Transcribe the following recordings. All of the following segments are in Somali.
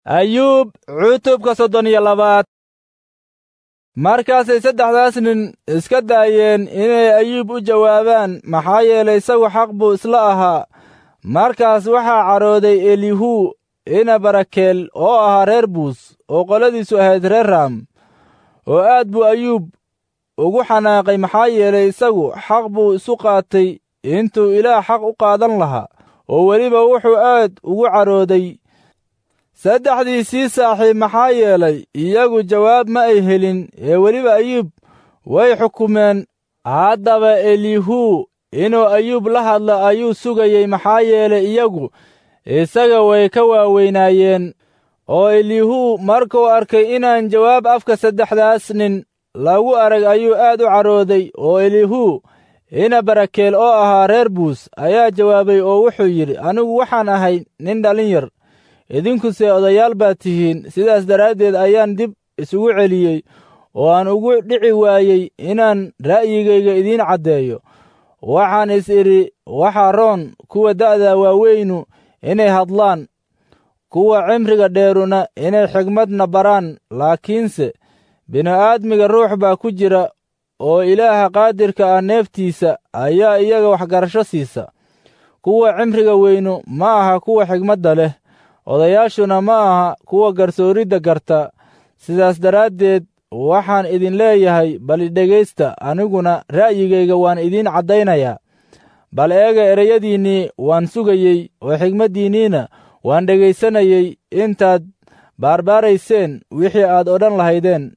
ayuub cutubka 32. markaasay saddexdaas nin iska daayeen inay ayuub u jawaabaan maxaa yeelay isagu xaq buu isla ahaa. markaas waxaa carooday elihu ina barakeel oo ahaa reer buus oo qoladiisu ahayd reer raam, oo aad buu ayuub ugu xanaaqay maxaa yeelay isagu xaq buu isu qaatay intuu ilaah xaq u qaadan lahaa, oo weliba wuxuu aad ugu carooday saddexdiisii saaxiib maxaa yeelay iyagu jawaab ma ay helin, ee weliba ayuub way xukumeen. haddaba elihu inuu ayuub la hadla ayuu sugayey maxaa yeelay iyagu isaga way ka waaweynaayeen. oo elihu markuu arkay inaan jawaab afka saddexdaas nin lagu arag ayuu aad u carooday, oo elihu ina barakeel oo ahaa reer buus ayaa jawaabay oo wuxuu yidhi, anigu waxaan ahay nin dhalin yar, idinkuse odayaal baad tihiin. sidaas daraaddeed ayaan dib isugu celiyey oo aan ugu dhici waayey inaan ra'yigayga idiin caddeeyo. waxaan is idhi, waxaa roon kuwa da'da waaweynu inay hadlaan, kuwa cimriga dheeruna inay xigmadna baraan. laakiinse bini'aadmiga ruux baa ku jira, oo ilaaha qaadirka ah neeftiisa ayaa iyaga waxgarasho siisa. kuwa cimriga weynu ma aha kuwa xigmadda leh, odayaashuna ma aha kuwa garsooridda garta. sidaas daraaddeed waxaan idin leeyahay, bal idhegaysta, aniguna ra'yigayga waan idiin caddaynayaa. bal eega, ereyadiinnii waan sugayey, oo xigmaddiinniina waan dhegaysanayey intaad baarbaarayseen wixii aad odhan lahaydeen.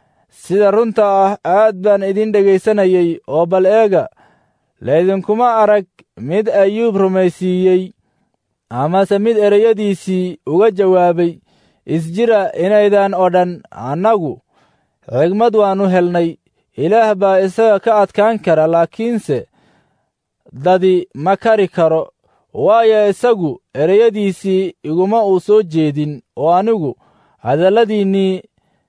sida runta ah aad baan idin dhegaysanayey, oo bal eega, laydinkuma arag mid ayuub rumaysiiyey amase mid ereyadiisii uga jawaabay. isjira inaydaan odhan, annagu xigmad waannu helnay, ilaah baa isaga ka adkaan kara. laakiinse dadi ma kari karo, waayo isagu ereyadiisii iguma uu soo jeedin, oo anigu hadalladiinnii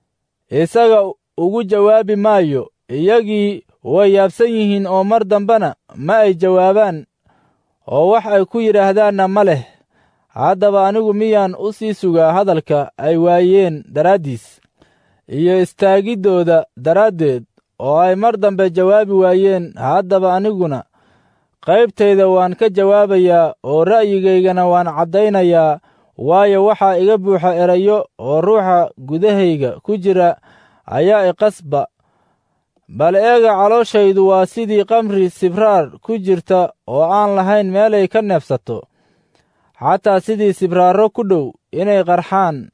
isaga ugu jawaabi maayo. iyagii way yaabsan yihiin oo mar dambena ma ay jawaabaan, oo wax ay ku yidhaahdaanna ma leh. haddaba anigu miyaan u sii sugaa hadalka ay waayeen daraaddiis, iyo istaagiddooda daraaddeed, oo ay mar dambe jawaabi waayeen? haddaba aniguna qaybtayda waan ka jawaabayaa, oo ra'yigaygana waan caddaynayaa, waayo waxaa iga buuxa erayo oo ruuxa gudahayga ku jira ayaa iqasba. bal eega, calooshaydu waa sidii kamri sibraar ku jirta oo aan lahayn meelay ka neefsato, xataa sidii sibraarro ku dhow inay qarxaan.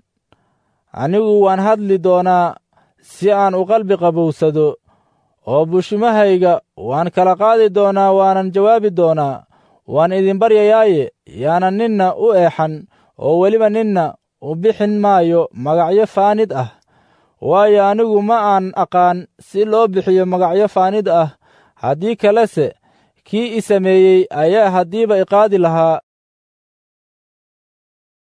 anigu waan hadli doonaa si aan u qalbi qabowsado, oo bushimahayga waan kala qaadi doonaa, waanan jawaabi doonaa. waan idin baryayaaye yaanan ninna u eexan, oo weliba ninna u bixin maayo magacyo faanid ah, waayo anigu ma aan aqaan si loo bixiyo magacyo faanid ah. haddii kalese kii i sameeyey ayaa haddiiba iqaadi lahaa.